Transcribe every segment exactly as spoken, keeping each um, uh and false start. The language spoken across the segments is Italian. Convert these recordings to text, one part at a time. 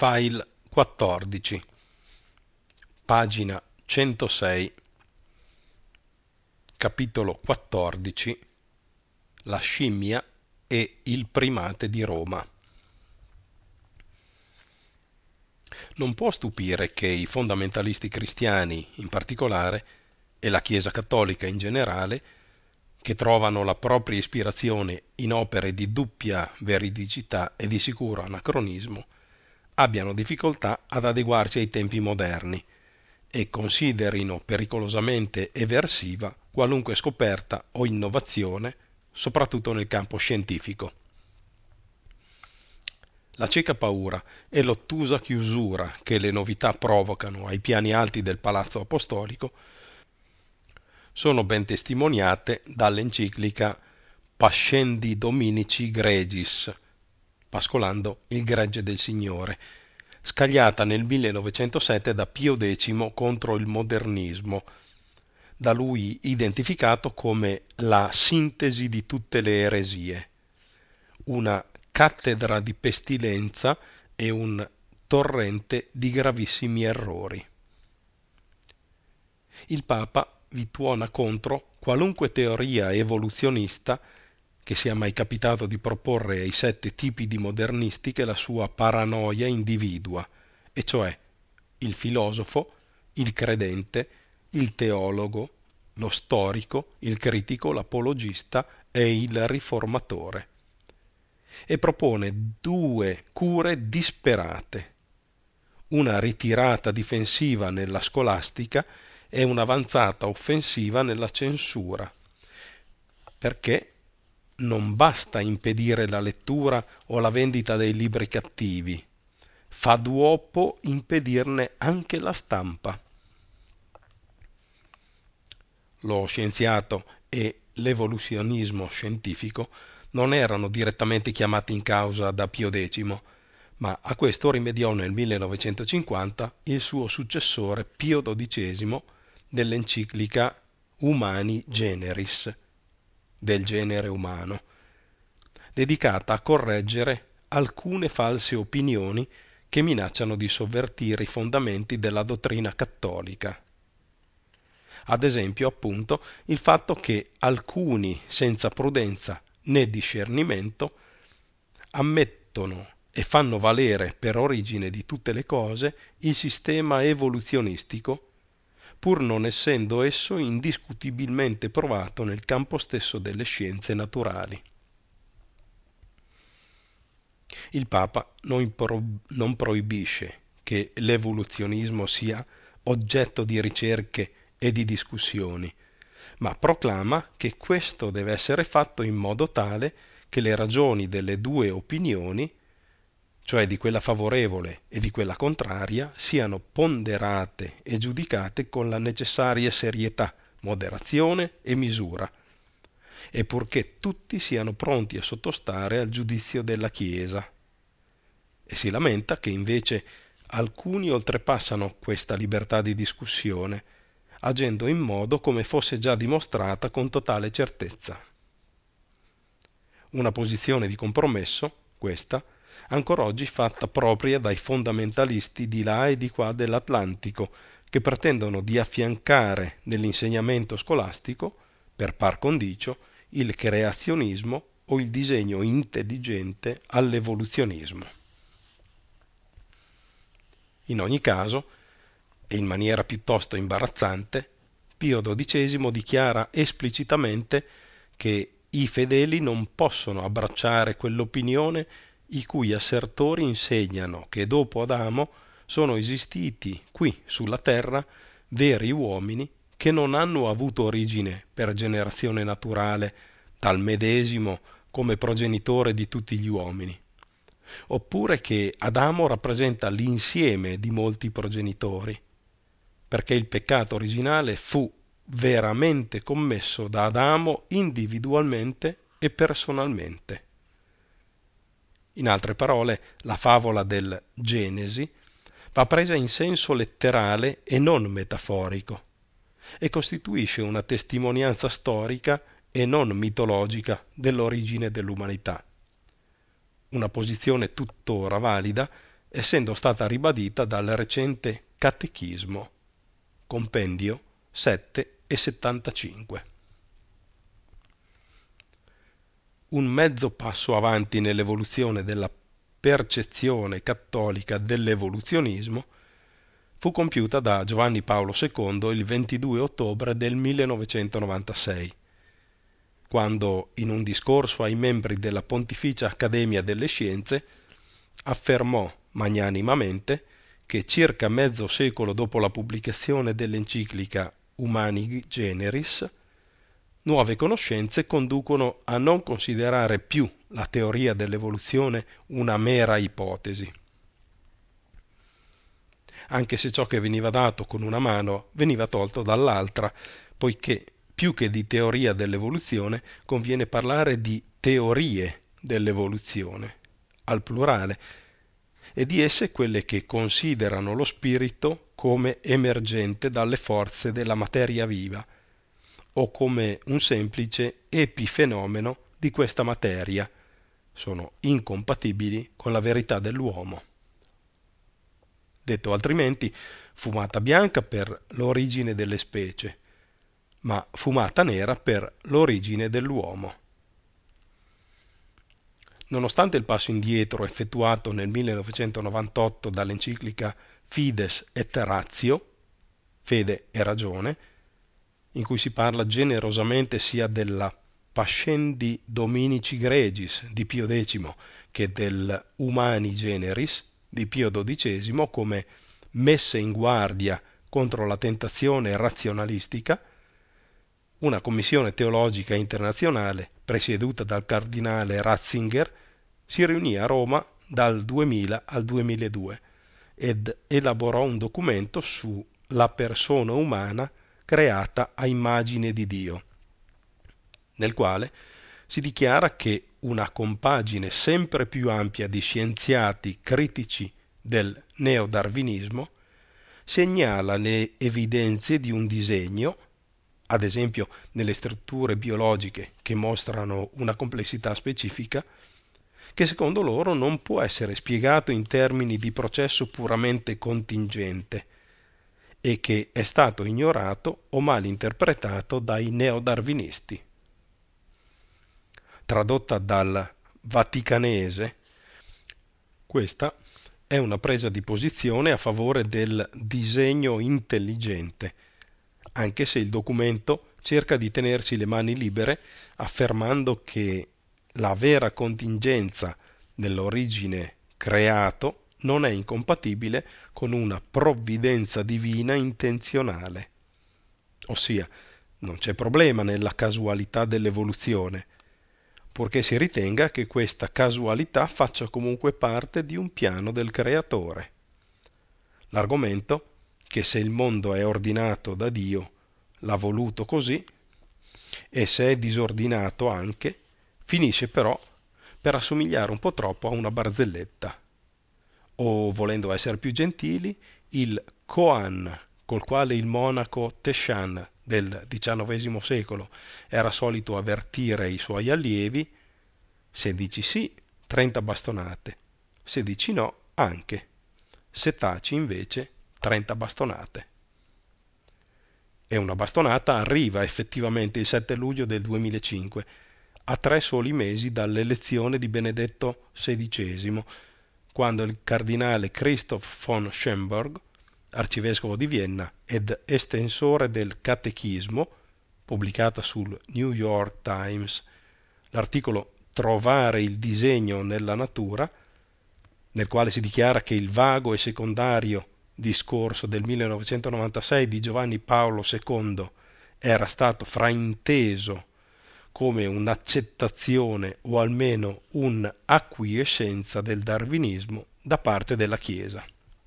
File quattordici, pagina centosei, capitolo quattordici, La scimmia e il primate di Roma. Non può stupire che i fondamentalisti cristiani in particolare e la Chiesa cattolica in generale, che trovano la propria ispirazione in opere di dubbia veridicità e di sicuro anacronismo, abbiano difficoltà ad adeguarsi ai tempi moderni e considerino pericolosamente eversiva qualunque scoperta o innovazione, soprattutto nel campo scientifico. La cieca paura e l'ottusa chiusura che le novità provocano ai piani alti del Palazzo Apostolico sono ben testimoniate dall'enciclica Pascendi Dominici Gregis, pascolando il gregge del Signore, scagliata nel millenovecentosette da Pio X contro il modernismo, da lui identificato come la sintesi di tutte le eresie, una cattedra di pestilenza e un torrente di gravissimi errori. Il Papa vi tuona contro qualunque teoria evoluzionista che sia mai capitato di proporre ai sette tipi di modernisti che la sua paranoia individua, e cioè il filosofo, il credente, il teologo, lo storico, il critico, l'apologista e il riformatore. E propone due cure disperate: una ritirata difensiva nella scolastica e un'avanzata offensiva nella censura, perché non basta impedire la lettura o la vendita dei libri cattivi, fa d'uopo impedirne anche la stampa. Lo scienziato e l'evoluzionismo scientifico non erano direttamente chiamati in causa da Pio X, ma a questo rimediò nel millenovecentocinquanta il suo successore Pio dodicesimo nell'enciclica Humani Generis, del genere umano, dedicata a correggere alcune false opinioni che minacciano di sovvertire i fondamenti della dottrina cattolica. Ad esempio, appunto, il fatto che alcuni, senza prudenza né discernimento, ammettono e fanno valere per origine di tutte le cose il sistema evoluzionistico, pur non essendo esso indiscutibilmente provato nel campo stesso delle scienze naturali. Il Papa non, pro- non proibisce che l'evoluzionismo sia oggetto di ricerche e di discussioni, ma proclama che questo deve essere fatto in modo tale che le ragioni delle due opinioni, cioè di quella favorevole e di quella contraria, siano ponderate e giudicate con la necessaria serietà, moderazione e misura, e purché tutti siano pronti a sottostare al giudizio della Chiesa. E si lamenta che invece alcuni oltrepassano questa libertà di discussione, agendo in modo come fosse già dimostrata con totale certezza. Una posizione di compromesso, questa, ancora oggi fatta propria dai fondamentalisti di là e di qua dell'Atlantico, che pretendono di affiancare nell'insegnamento scolastico, per par condicio, il creazionismo o il disegno intelligente all'evoluzionismo. In ogni caso, e in maniera piuttosto imbarazzante, Pio dodicesimo dichiara esplicitamente che i fedeli non possono abbracciare quell'opinione i cui assertori insegnano che dopo Adamo sono esistiti qui sulla terra veri uomini che non hanno avuto origine per generazione naturale dal medesimo come progenitore di tutti gli uomini, oppure che Adamo rappresenta l'insieme di molti progenitori, perché il peccato originale fu veramente commesso da Adamo individualmente e personalmente. In altre parole, la favola del Genesi va presa in senso letterale e non metaforico, e costituisce una testimonianza storica e non mitologica dell'origine dell'umanità. Una posizione tuttora valida essendo stata ribadita dal recente Catechismo, compendio sette e settantacinque. Un mezzo passo avanti nell'evoluzione della percezione cattolica dell'evoluzionismo fu compiuta da Giovanni Paolo secondo il ventidue ottobre del millenovecentonovantasei, quando, in un discorso ai membri della Pontificia Accademia delle Scienze, affermò magnanimamente che circa mezzo secolo dopo la pubblicazione dell'enciclica Humani Generis, nuove conoscenze conducono a non considerare più la teoria dell'evoluzione una mera ipotesi, anche se ciò che veniva dato con una mano veniva tolto dall'altra, poiché più che di teoria dell'evoluzione conviene parlare di teorie dell'evoluzione, al plurale, e di esse quelle che considerano lo spirito come emergente dalle forze della materia viva, o come un semplice epifenomeno di questa materia, sono incompatibili con la verità dell'uomo. Detto altrimenti, fumata bianca per l'origine delle specie, ma fumata nera per l'origine dell'uomo. Nonostante il passo indietro effettuato nel millenovecentonovantotto dall'enciclica Fides et Ratio, Fede e Ragione, in cui si parla generosamente sia della Pascendi Dominici Gregis di Pio X che del Humani Generis di Pio dodicesimo come messe in guardia contro la tentazione razionalistica, una commissione teologica internazionale presieduta dal cardinale Ratzinger si riunì a Roma dal duemila al duemiladue ed elaborò un documento su la persona umana creata a immagine di Dio, nel quale si dichiara che una compagine sempre più ampia di scienziati critici del neodarwinismo segnala le evidenze di un disegno, ad esempio nelle strutture biologiche che mostrano una complessità specifica, che secondo loro non può essere spiegato in termini di processo puramente contingente e che è stato ignorato o mal interpretato dai neodarwinisti. Tradotta dal vaticanese, questa è una presa di posizione a favore del disegno intelligente, anche se il documento cerca di tenersi le mani libere affermando che la vera contingenza dell'origine creato non è incompatibile con una provvidenza divina intenzionale. Ossia, non c'è problema nella casualità dell'evoluzione, purché si ritenga che questa casualità faccia comunque parte di un piano del creatore. L'argomento che se il mondo è ordinato da Dio, l'ha voluto così, e se è disordinato anche, finisce però per assomigliare un po' troppo a una barzelletta. O, volendo essere più gentili, il koan col quale il monaco Teshan del diciannovesimo secolo era solito avvertire i suoi allievi: se dici sì, trenta bastonate, se dici no, anche, se taci invece, trenta bastonate. E una bastonata arriva effettivamente il sette luglio del duemilacinque, a tre soli mesi dall'elezione di Benedetto sedicesimo, quando il cardinale Christoph von Schönborn, arcivescovo di Vienna ed estensore del Catechismo, pubblicata sul New York Times, l'articolo Trovare il disegno nella natura, nel quale si dichiara che il vago e secondario discorso del millenovecentonovantasei di Giovanni Paolo secondo era stato frainteso come un'accettazione o almeno un'acquiescenza del darwinismo da parte della Chiesa.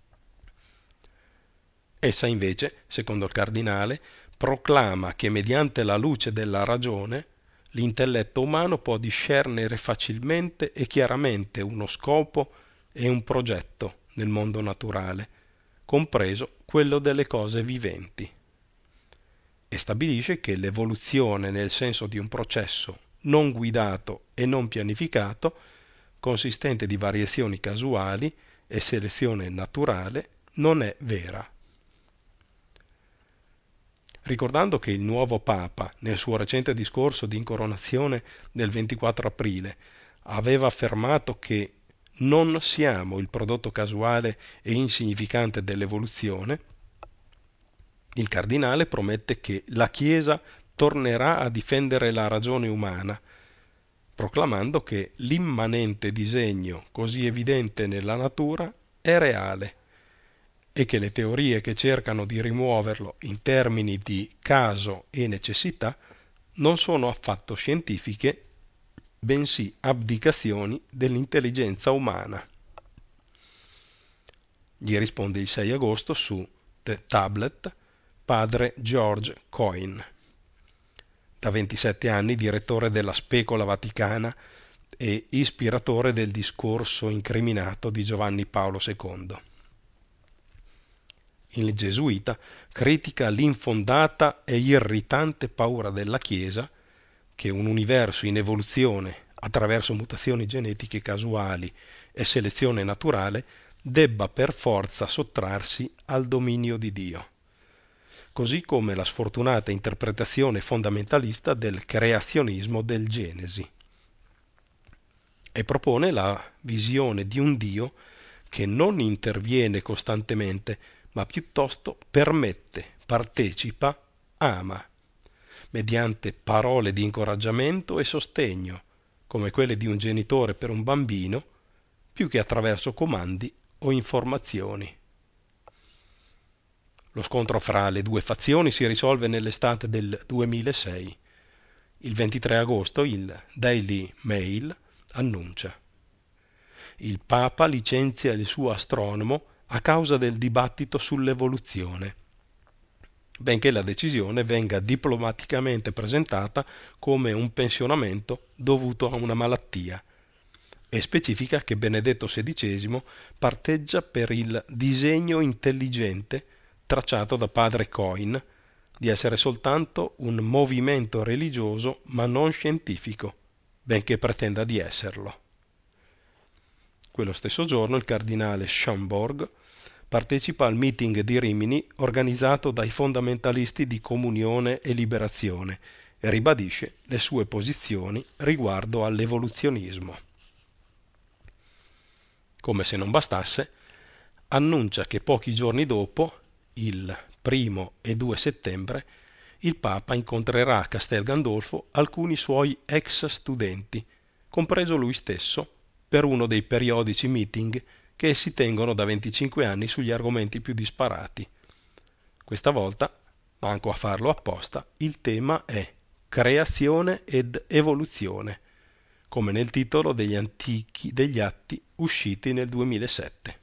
Essa invece, secondo il cardinale, proclama che mediante la luce della ragione l'intelletto umano può discernere facilmente e chiaramente uno scopo e un progetto nel mondo naturale, compreso quello delle cose viventi, e stabilisce che l'evoluzione nel senso di un processo non guidato e non pianificato, consistente di variazioni casuali e selezione naturale non è vera. Ricordando che il nuovo Papa, nel suo recente discorso di incoronazione del ventiquattro aprile, aveva affermato che non siamo il prodotto casuale e insignificante dell'evoluzione, il cardinale promette che la Chiesa tornerà a difendere la ragione umana, proclamando che l'immanente disegno così evidente nella natura è reale e che le teorie che cercano di rimuoverlo in termini di caso e necessità non sono affatto scientifiche, bensì abdicazioni dell'intelligenza umana. Gli risponde il sei agosto su The Tablet padre George Coyne, da ventisette anni direttore della Specola Vaticana e ispiratore del discorso incriminato di Giovanni Paolo secondo. Il gesuita critica l'infondata e irritante paura della Chiesa che un universo in evoluzione attraverso mutazioni genetiche casuali e selezione naturale debba per forza sottrarsi al dominio di Dio, così come la sfortunata interpretazione fondamentalista del creazionismo del Genesi, e propone la visione di un Dio che non interviene costantemente, ma piuttosto permette, partecipa, ama, mediante parole di incoraggiamento e sostegno, come quelle di un genitore per un bambino, più che attraverso comandi o informazioni. Lo scontro fra le due fazioni si risolve nell'estate del duemilasei. Il ventitré agosto il Daily Mail annuncia: il Papa licenzia il suo astronomo a causa del dibattito sull'evoluzione, benché la decisione venga diplomaticamente presentata come un pensionamento dovuto a una malattia, e specifica che Benedetto sedicesimo parteggia per il disegno intelligente tracciato da padre Coyne di essere soltanto un movimento religioso ma non scientifico, benché pretenda di esserlo. Quello stesso giorno il cardinale Schomburg partecipa al meeting di Rimini organizzato dai fondamentalisti di Comunione e Liberazione e ribadisce le sue posizioni riguardo all'evoluzionismo. Come se non bastasse, annuncia che pochi giorni dopo, il primo e due settembre, il Papa incontrerà a Castel Gandolfo alcuni suoi ex studenti, compreso lui stesso, per uno dei periodici meeting che si tengono da venticinque anni sugli argomenti più disparati. Questa volta, manco a farlo apposta, il tema è creazione ed evoluzione, come nel titolo degli antichi degli atti usciti nel duemilasette.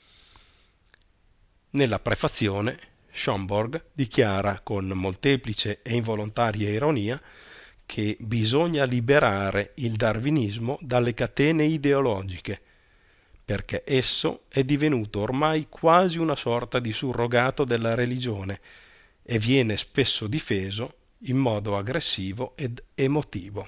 Nella prefazione, Schomburg dichiara con molteplice e involontaria ironia che bisogna liberare il darwinismo dalle catene ideologiche, perché esso è divenuto ormai quasi una sorta di surrogato della religione e viene spesso difeso in modo aggressivo ed emotivo.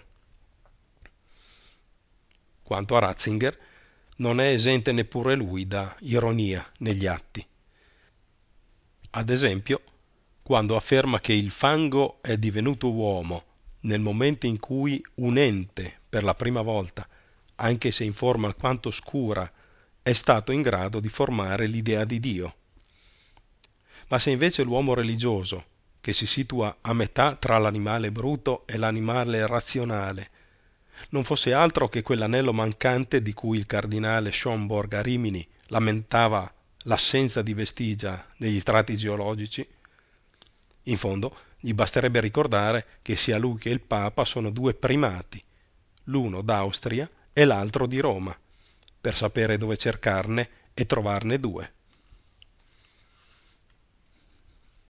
Quanto a Ratzinger, non è esente neppure lui da ironia negli atti. Ad esempio, quando afferma che il fango è divenuto uomo nel momento in cui un ente, per la prima volta, anche se in forma alquanto oscura, è stato in grado di formare l'idea di Dio. Ma se invece l'uomo religioso, che si situa a metà tra l'animale bruto e l'animale razionale, non fosse altro che quell'anello mancante di cui il cardinale Schomburg a Rimini lamentava l'assenza di vestigia negli strati geologici, in fondo gli basterebbe ricordare che sia lui che il Papa sono due primati, l'uno d'Austria e l'altro di Roma, per sapere dove cercarne e trovarne due.